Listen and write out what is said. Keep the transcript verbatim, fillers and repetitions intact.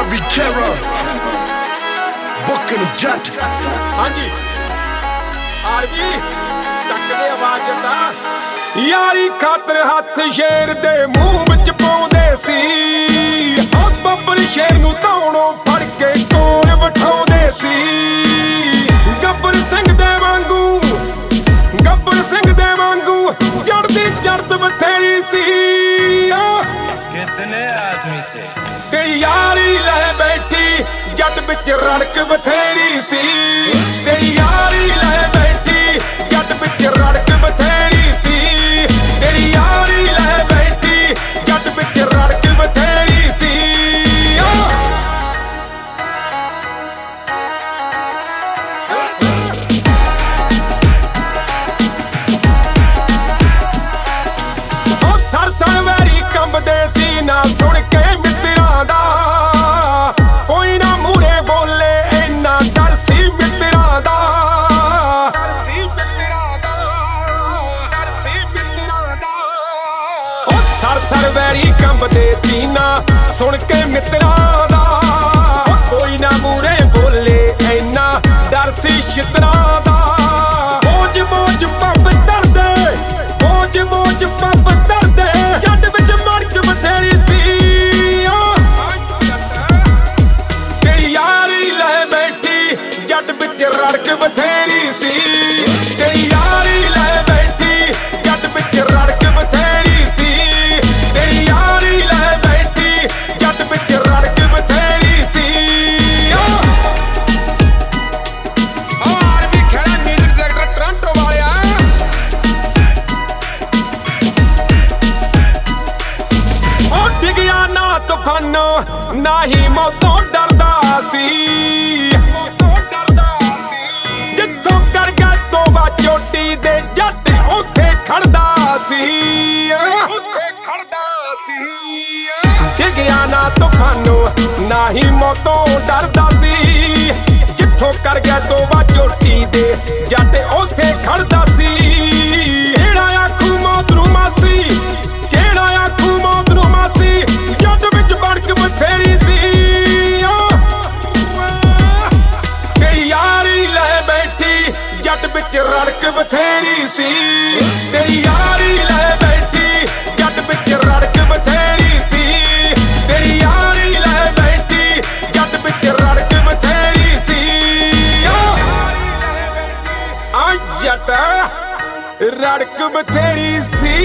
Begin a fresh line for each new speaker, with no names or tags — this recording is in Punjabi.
Bobby Kera Bucking Jut
ਹਾਂਜੀ ਆਰਵੀ ਚੱਕਦੇ ਆਵਾਜ਼ ਜੱਟਾ ਯਾਰੀ ਖਾਤਰ ਹੱਥ ਸ਼ੇਰ ਦੇ ਮੂੰਹ ਵਿੱਚ ਪਾਉਂਦੇ ਸੀ ਹਾਂ ਬੱਬਰ ਸ਼ੇਰ ਨੂੰ ਧੌਣੋਂ ਫੜ ਕੇ ਕੋਲ ਬਿਠਾਉਂਦੇ ਸੀ ਗੱਬਰ ਸਿੰਘ ਦੇ ਵਾਂਗੂ ਗੱਬਰ ਸਿੰਘ ਦੇ ਵਾਂਗੂ ਜੜਦੀ ਚੜ੍ਹਦ ਬਥੇਰੀ ਸੀ
कितने आदमी थे
ਤੇ ਯਾਰੀ ਲੈ ਬੈਠੀ ਜੱਟ ਵਿੱਚ ਰੜਕ ਬਥੇਰੀ ਸੀ ਤੇ ਯਾਰੀ ਲੈ ਬੈਠੀ ਜੱਟ ਵਿੱਚ ਰੜਕ ਬਥੇਰੀ ਸੀ ਤੇਰੀ ਯਾਰੀ ਲੈ ਬੈਠੀ ਜੱਟ ਵਿੱਚ ਰੜਕ ਬਥੇਰੀ ਸੀ ਉਹ ਥਰ ਥਰ ਵੈਰੀ ਕੰਬਦੇ ਸੀ ਨਾ ਸੁਣ ਕੇ ਮਿੱਤਰਾਂ ਦਾ ਕੋਈ ਨਾ ਮੂਹਰੇ ਬੋਲੇ ਇੰਨਾ ਡਰ ਸੀ ਮਿੱਤਰਾਂ ਦਾ ਡਰ ਸੀ ਮਿੱਤਰਾਂ ਦਾ ਡਰ ਸੀ ਮਿੱਤਰਾਂ ਦਾ ਉਹ ਥਰ ਥਰ ਵੈਰੀ ਕੰਬਦੇ ਸੀ ਨਾ ਸੁਣ ਕੇ ਮਿੱਤਰਾਂ ਦਾ ਕੋਈ ਨਾ ਮੂਹਰੇ ਬੋਲੇ ਇੰਨਾ ਡਰ ਸੀ ਛਿੱਤਰਾਂ ਦਾ ਬੋਝ ਬੋਝ ਪੰਪ ਡਰਦੇ ਬੋਝ ਬੋਝ ਪੰਪ ਡਰਦੇ ਜੱਟ ਵਿੱਚ ਮੜਕ ਬਥੇਰੀ ਸੀ ਤੇਰੀ ਯਾਰੀ ਲੈ ਬੈਠੀ ਜੱਟ ਵਿੱਚ ਰੜਕ ਬਥੇਰੀ ਸੀ ਤੇਰੀ ਯਾਰੀ ਲੈ ਬੈਠੀ ਜੱਟ ਵਿੱਚ ਰੜਕ ਬਥੇਰੀ ਸੀ ਤੇਰੀ ਯਾਰੀ ਲੈ ਬੈਠੀ ਜੱਟ ਵਿੱਚ ਰੜਕ ਬਥੇਰੀ ਸੀ R V Khera music director Toronto ਵਾਲਿਆ ਉਹ ਡਿੱਗਿਆ ਨਾ ਤੂਫਾਨੋਂ ਨਾ ਹੀ ਮੌਤੋਂ ਡਰਦਾ ਸੀ ਜਿੱਥੋਂ ਕਰ ਗਿਆ ਤੋਬਾ ਚੋਟੀ ਦੇ ਜੱਟ ਉੱਥੇ ਖੜਦਾ ਸੀ ਉੱਥੇ ਖੜਦਾ ਸੀ ਡਿੱਗਿਆ ਨਾ ਤੂਫਾਨੋਂ ਨਾ ਹੀ ਮੌਤੋਂ ਡਰਦਾ ਸੀ ਜਿੱਥੋਂ ਕਰ ਗਿਆ ਤੋਬਾ ਚੋਟੀ ਦੇ ਜੱਟ ਉੱਥੇ ਖੜਦਾ ਸੀ ਕਿਹੜਾ ਆਖੂ ਮੌਤ ਨੂੰ ਮਾਸੀ ਕਿਹੜਾ ਆਖੂ ਮੌਤ ਨੂੰ ਮਾਸੀ ਜੱਟ ਵਿੱਚ ਬੜਕ ਬਥੇਰੀ ਸੀ ਤੇ ਯਾਰੀ ਲੈ ਬੈਠੀ ਜੱਟ ਵਿੱਚ ਰੜਕ ਬਥੇਰੀ ਸੀ ਤੇ ਯਾਰੀ ਲੈ ਬੈਠੀ ਜੱਟ ਵਿੱਚ ਰੜਕ ਬਥੇਰੀ ਸੀ ਤੇਰੀ ਯਾਰੀ ਲੈ ਬੈਠੀ ਜੱਟ ਵਿੱਚ ਰੜਕ ਬਥੇਰੀ ਸੀ ਆ ਜੱਟ ਰੜਕ ਬਥੇਰੀ ਸੀ